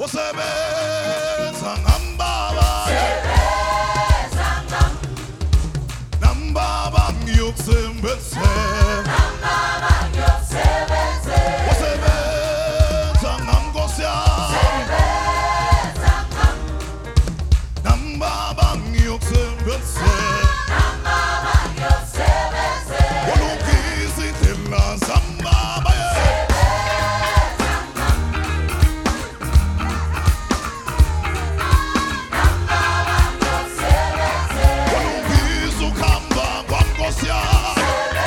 Usebenza ngambaba nambaba ngiyokusebenzela usebenza ngamnkosi yami nambaba ngiyokusebenzela ulungisa indlela zambaba ulungisa ukuhamba kwamnkosi yami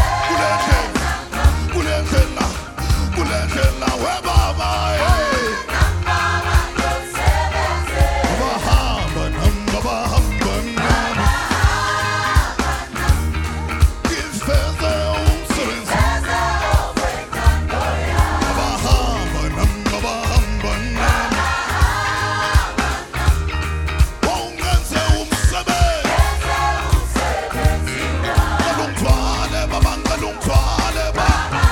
kule ndlela webaba abahamba nami abahamba nami ngifeze umsebenzi abahamba nami abahamba nami ungenze umsebenzi ngalungithwale baba ngalungithwale baba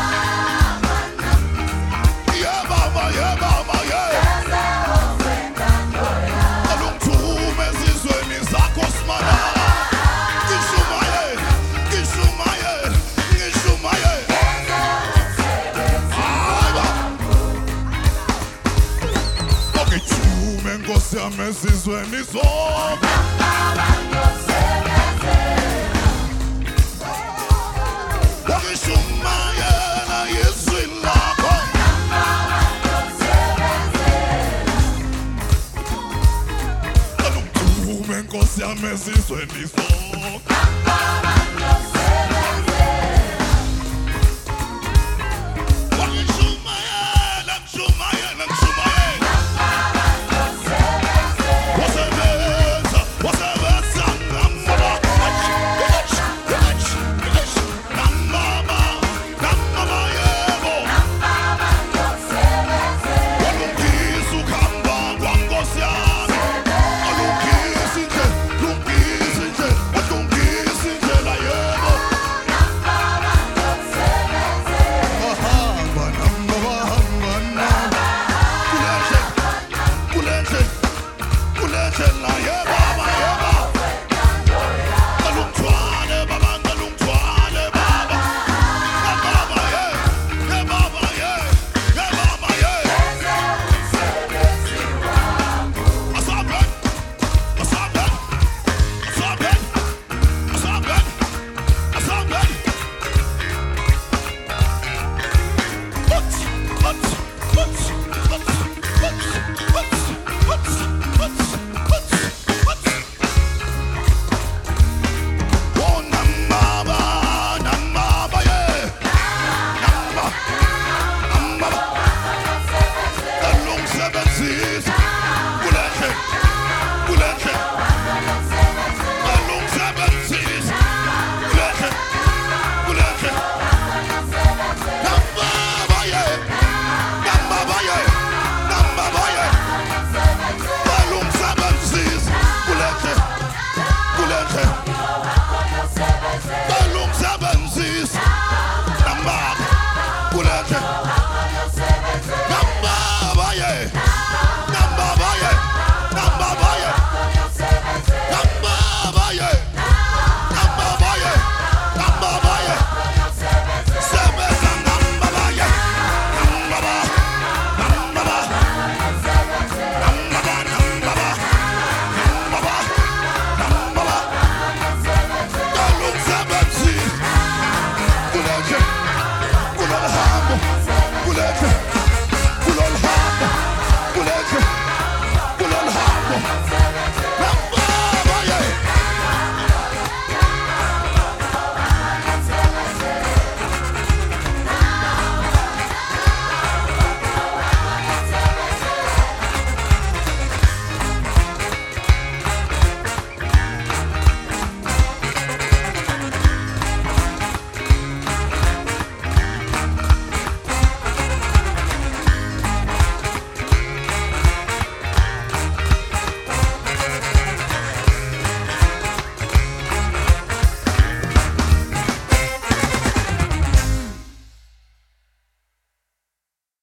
yeah baba yeah baba yeah ngalungithume ezizweni zakho simanga ngishumaye ngishumaye ngishumaye ngithume nkosi yami ezizweni zonke ngishumayela izwi lakho ngalungithume nkosi yami ezizweni zonke